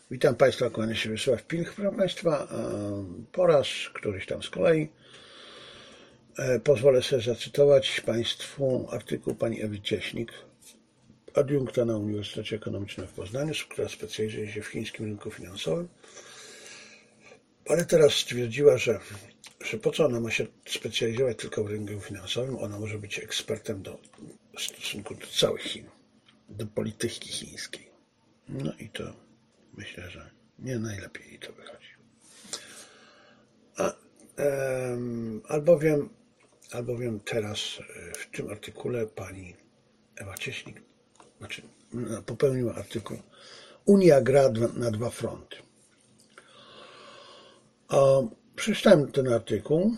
Witam Państwa, kłania się Wiesław Pilch, proszę Państwa. Po raz któryś tam z kolei pozwolę sobie zacytować Państwu artykuł pani Ewy Cieśnik, adiunkta na Uniwersytecie Ekonomicznym w Poznaniu, która specjalizuje się w chińskim rynku finansowym, ale teraz stwierdziła, że po co ona ma się specjalizować tylko w rynku finansowym, ona może być ekspertem w stosunku do całych Chin, do polityki chińskiej. No i to myślę, że nie najlepiej jej to wychodzi. Albowiem teraz w tym artykule pani Ewa Cieśnik popełniła artykuł Unia gra na dwa fronty. Przeczytałem ten artykuł.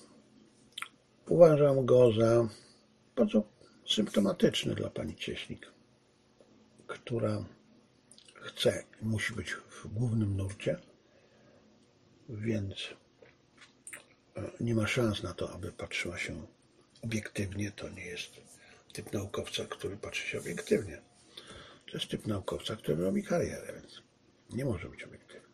Uważam go za bardzo symptomatyczny dla pani Cieśnik, która chce i musi być w głównym nurcie, więc nie ma szans na to, aby patrzyła się obiektywnie. To nie jest typ naukowca, który patrzy się obiektywnie. To jest typ naukowca, który robi karierę, więc nie może być obiektywny.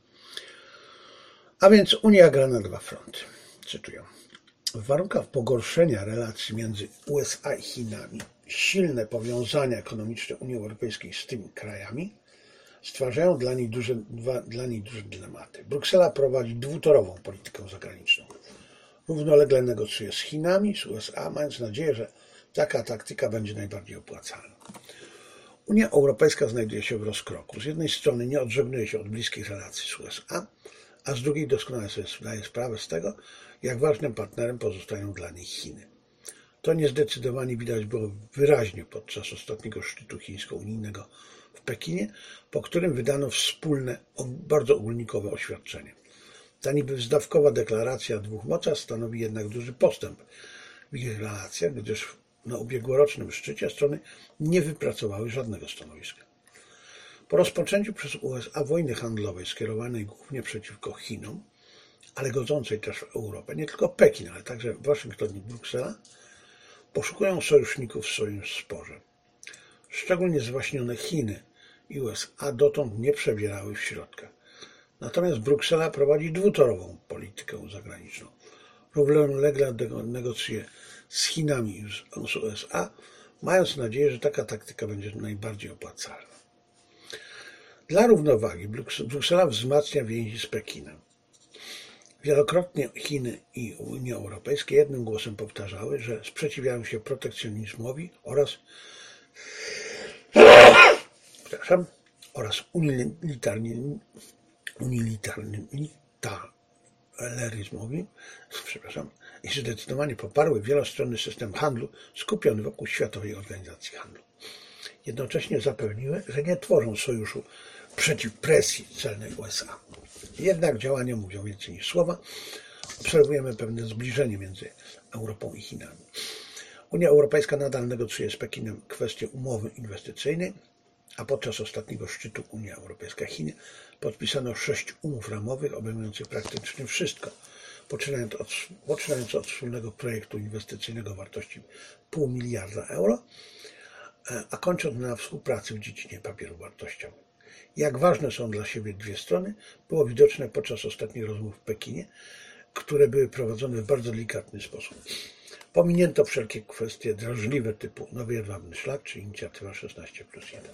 A więc Unia gra na dwa fronty. Cytuję. W warunkach pogorszenia relacji między USA i Chinami, silne powiązania ekonomiczne Unii Europejskiej z tymi krajami stwarzają dla niej duże dylematy. Bruksela prowadzi dwutorową politykę zagraniczną. Równolegle negocjuje z Chinami, z USA, mając nadzieję, że taka taktyka będzie najbardziej opłacalna. Unia Europejska znajduje się w rozkroku. Z jednej strony nie odżegnuje się od bliskich relacji z USA, a z drugiej doskonale sobie zdaje sprawę z tego, jak ważnym partnerem pozostają dla niej Chiny. To niezdecydowanie widać było wyraźnie podczas ostatniego szczytu chińsko-unijnego w Pekinie, po którym wydano wspólne, bardzo ogólnikowe oświadczenie. Ta niby wzdawkowa deklaracja dwóch mocarstw stanowi jednak duży postęp w ich relacjach, gdyż na ubiegłorocznym szczycie strony nie wypracowały żadnego stanowiska. Po rozpoczęciu przez USA wojny handlowej skierowanej głównie przeciwko Chinom, ale godzącej też w Europę, nie tylko Pekin, ale także Waszyngton i Bruksela, poszukują sojuszników w swoim sporze. Szczególnie zwaśnione Chiny i USA dotąd nie przebierały w środkach. Natomiast Bruksela prowadzi dwutorową politykę zagraniczną. Równolegle negocjuje z Chinami i z USA, mając nadzieję, że taka taktyka będzie najbardziej opłacalna. Dla równowagi Bruksela wzmacnia więzi z Pekinem. Wielokrotnie Chiny i Unia Europejska jednym głosem powtarzały, że sprzeciwiają się protekcjonizmowi oraz unilitaryzmowi, i zdecydowanie poparły wielostronny system handlu skupiony wokół Światowej Organizacji Handlu. Jednocześnie zapewniły, że nie tworzą sojuszu przeciw presji celnej USA. Jednak działania mówią więcej niż słowa. Obserwujemy pewne zbliżenie między Europą i Chinami. Unia Europejska nadal negocjuje z Pekinem kwestię umowy inwestycyjnej, a podczas ostatniego szczytu Unia Europejska-Chiny podpisano 6 umów ramowych obejmujących praktycznie wszystko, poczynając od wspólnego projektu inwestycyjnego o wartości €0,5 miliarda, a kończąc na współpracy w dziedzinie papierów wartościowych. Jak ważne są dla siebie dwie strony, było widoczne podczas ostatnich rozmów w Pekinie, które były prowadzone w bardzo delikatny sposób. Pominięto wszelkie kwestie drażliwe typu Nowy Jedwabny Szlak czy inicjatywa 16+1.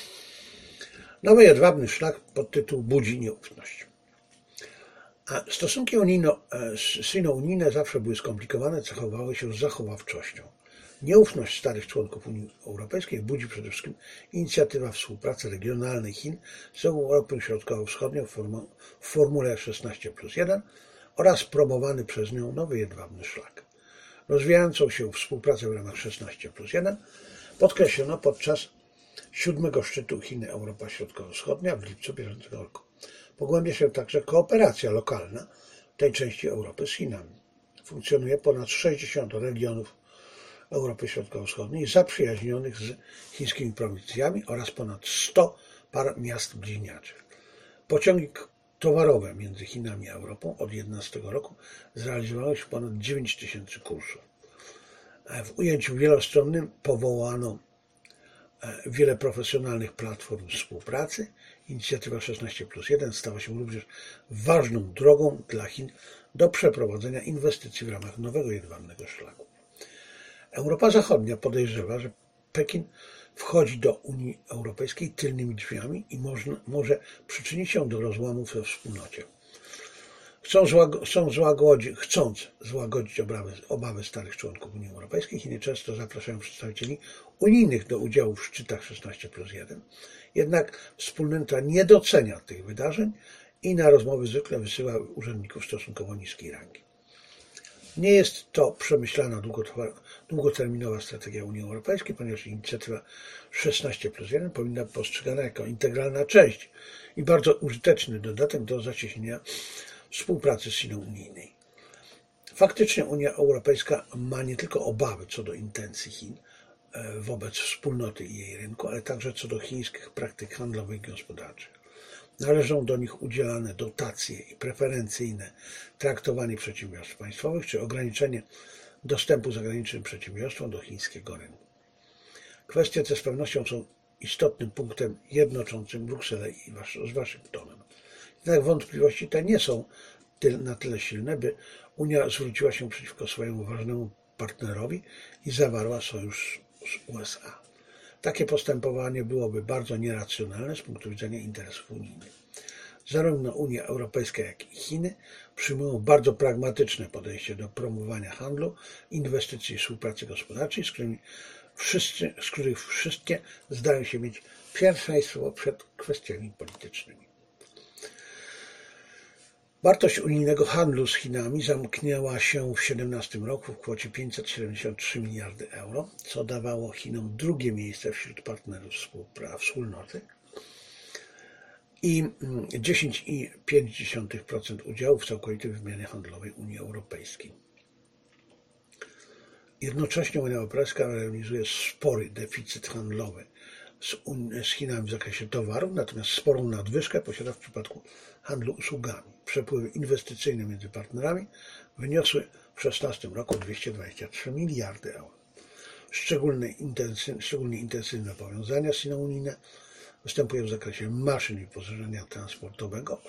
Nowy Jedwabny Szlak podtytuł budzi nieufność. A stosunki sino-unijne zawsze były skomplikowane, cechowały się zachowawczością. Nieufność starych członków Unii Europejskiej budzi przede wszystkim inicjatywa współpracy regionalnej Chin z Europą Środkowo-Wschodnią w formule 16+1 oraz promowany przez nią Nowy Jedwabny Szlak. Rozwijającą się współpracę w ramach 16+1 podkreślono podczas 7. szczytu Chiny-Europa Środkowo-Wschodnia w lipcu bieżącego roku. Pogłębia się także kooperacja lokalna tej części Europy z Chinami. Funkcjonuje ponad 60 regionów Europy Środkowo-Wschodniej zaprzyjaźnionych z chińskimi prowincjami oraz ponad 100 par miast bliźniaczych. Pociągi towarowe między Chinami a Europą od 2011 roku zrealizowało się ponad 9 000 kursów. W ujęciu wielostronnym powołano wiele profesjonalnych platform współpracy. Inicjatywa 16+1 stała się również ważną drogą dla Chin do przeprowadzenia inwestycji w ramach nowego jedwabnego szlaku. Europa Zachodnia podejrzewa, że Pekin wchodzi do Unii Europejskiej tylnymi drzwiami i może przyczynić się do rozłamów we wspólnocie. Chcąc złagodzić obawy starych członków Unii Europejskiej, Chiny często zapraszają przedstawicieli unijnych do udziału w szczytach 16+1, jednak wspólnota nie docenia tych wydarzeń i na rozmowy zwykle wysyła urzędników stosunkowo niskiej rangi. Nie jest to przemyślana długoterminowa strategia Unii Europejskiej, ponieważ inicjatywa 16+1 powinna być postrzegana jako integralna część i bardzo użyteczny dodatek do zacieśnienia współpracy z siłą unijnej. Faktycznie Unia Europejska ma nie tylko obawy co do intencji Chin wobec wspólnoty i jej rynku, ale także co do chińskich praktyk handlowych i gospodarczych. Należą do nich udzielane dotacje i preferencyjne traktowanie przedsiębiorstw państwowych czy ograniczenie dostępu zagranicznym przedsiębiorstwom do chińskiego rynku. Kwestie te z pewnością są istotnym punktem jednoczącym Brukselę z Waszyngtonem. Jednak wątpliwości te nie są na tyle silne, by Unia zwróciła się przeciwko swojemu ważnemu partnerowi i zawarła sojusz z USA. Takie postępowanie byłoby bardzo nieracjonalne z punktu widzenia interesów unijnych. Zarówno Unia Europejska, jak i Chiny przyjmują bardzo pragmatyczne podejście do promowania handlu, inwestycji i współpracy gospodarczej, z których wszystkie zdają się mieć pierwszeństwo przed kwestiami politycznymi. Wartość unijnego handlu z Chinami zamknęła się w 2017 roku w kwocie 573 miliardy euro, co dawało Chinom drugie miejsce wśród partnerów wspólnoty i 10,5% udziału w całkowitej wymianie handlowej Unii Europejskiej. Jednocześnie Unia Europejska realizuje spory deficyt handlowy z Chinami w zakresie towarów, natomiast sporą nadwyżkę posiada w przypadku handlu usługami. Przepływy inwestycyjne między partnerami wyniosły w 2016 roku 223 miliardy euro. Szczególnie intensywne powiązania sino-unijne występują w zakresie maszyn i wyposażenia transportowego,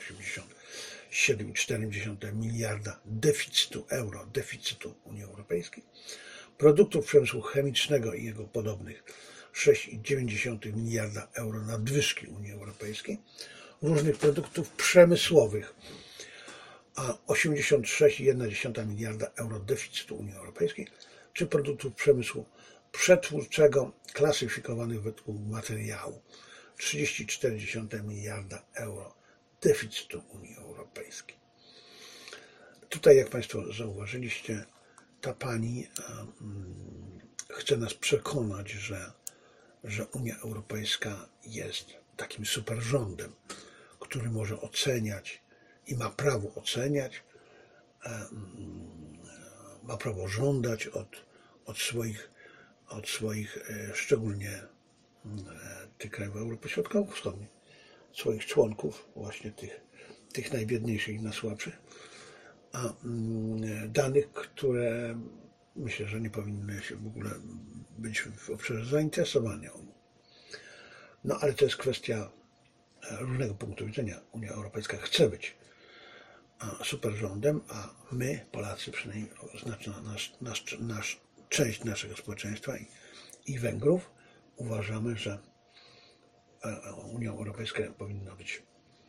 87,4 miliarda deficytu Unii Europejskiej, produktów przemysłu chemicznego i jego podobnych, 6,9 miliarda euro nadwyżki Unii Europejskiej, różnych produktów przemysłowych, a 86,1 miliarda euro deficytu Unii Europejskiej, czy produktów przemysłu przetwórczego klasyfikowanych według materiału, 34,1 miliarda euro deficytu Unii Europejskiej. Tutaj, jak Państwo zauważyliście, ta pani chce nas przekonać, że Unia Europejska jest takim superrządem, który może oceniać i ma prawo oceniać, ma prawo żądać od swoich szczególnie tych krajów Europy Środkowo-Wschodniej, swoich członków, właśnie tych najbiedniejszych i najsłabszych, danych, które myślę, że nie powinny się w ogóle być w obszarze zainteresowania Unii. No ale to jest kwestia różnego punktu widzenia. Unia Europejska chce być superrządem, a my, Polacy, przynajmniej część naszego społeczeństwa i Węgrów, uważamy, że Unia Europejska powinna być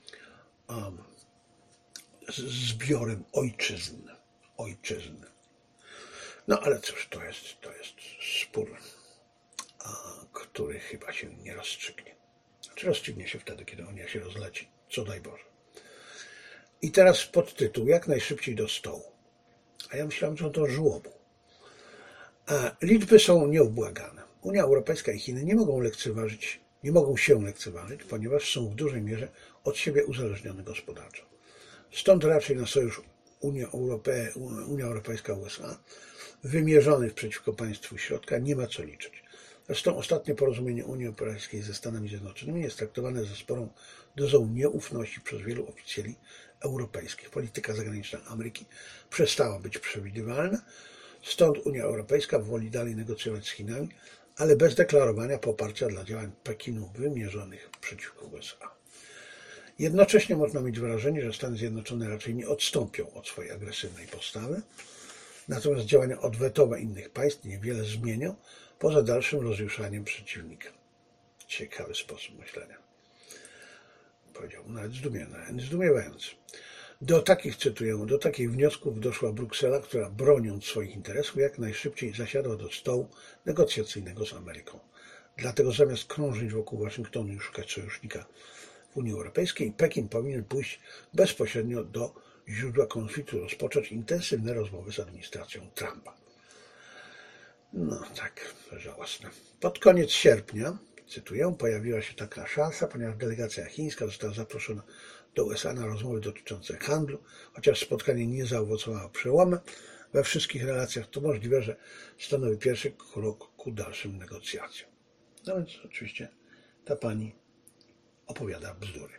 zbiorem ojczyzn. No ale cóż, to jest spór, który chyba się nie rozstrzygnie. Znaczy rozstrzygnie się wtedy, kiedy Unia się rozleci, co daj Boże. I teraz podtytuł: jak najszybciej do stołu. A ja myślałem, że to żłobu. Liczby są nieubłagane. Unia Europejska i Chiny nie mogą się lekceważyć, ponieważ są w dużej mierze od siebie uzależnione gospodarczo. Stąd raczej na sojusz Unia Europejska-USA wymierzonych przeciwko państwu środka nie ma co liczyć. Zresztą ostatnie porozumienie Unii Europejskiej ze Stanami Zjednoczonymi jest traktowane ze sporą dozą nieufności przez wielu oficjeli europejskich. Polityka zagraniczna Ameryki przestała być przewidywalna, stąd Unia Europejska woli dalej negocjować z Chinami, ale bez deklarowania poparcia dla działań Pekinu wymierzonych przeciwko USA. Jednocześnie można mieć wrażenie, że Stany Zjednoczone raczej nie odstąpią od swojej agresywnej postawy, natomiast działania odwetowe innych państw niewiele zmienią, poza dalszym rozjuszaniem przeciwnika. Ciekawy sposób myślenia. Powiedziałbym nawet zdumiewający. Do takich wniosków doszła Bruksela, która broniąc swoich interesów jak najszybciej zasiadła do stołu negocjacyjnego z Ameryką. Dlatego zamiast krążyć wokół Waszyngtonu i szukać sojusznika w Unii Europejskiej, Pekin powinien pójść bezpośrednio do źródła konfliktu, rozpocząć intensywne rozmowy z administracją Trumpa. No tak, żałosne. Pod koniec sierpnia, cytuję, pojawiła się taka szansa, ponieważ delegacja chińska została zaproszona do USA na rozmowy dotyczące handlu, chociaż spotkanie nie zaowocowało przełomem we wszystkich relacjach, to możliwe, że stanowi pierwszy krok ku dalszym negocjacjom. No więc oczywiście ta pani opowiada bzdury.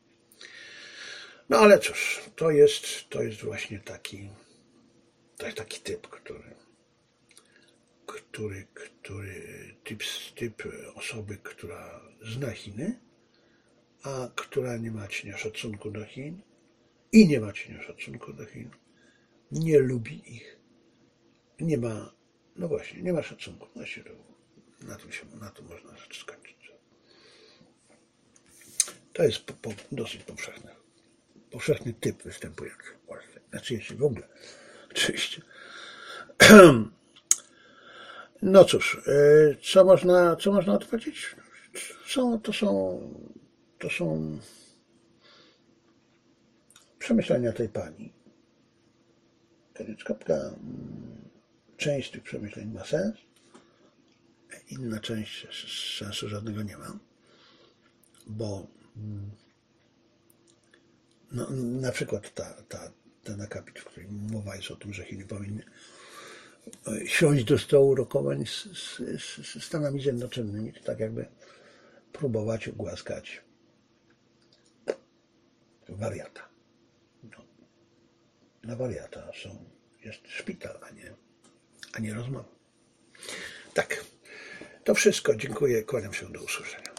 No ale cóż, to jest właśnie taki typ, typ osoby, która zna Chiny, a która nie ma cienia szacunku do Chin i nie ma cienia szacunku do Chin, nie lubi ich, nie ma, no właśnie, nie ma szacunku. Na tym można rzecz skończyć. To jest dosyć powszechny typ występujący w Polsce. Znaczy, jeśli w ogóle, oczywiście. No cóż, co można odpowiedzieć? To są przemyślenia tej pani. Koniec kropka. Część z tych przemyśleń ma sens, inna część sensu żadnego nie ma, bo no, na przykład ten akapit, w którym mowa jest o tym, że Chiny powinny siąść do stołu rokowań z Stanami Zjednoczonymi, to tak jakby próbować głaskać wariata. No, dla wariata jest szpital, a nie rozmowa. Tak, to wszystko. Dziękuję, kłaniam się, do usłyszenia.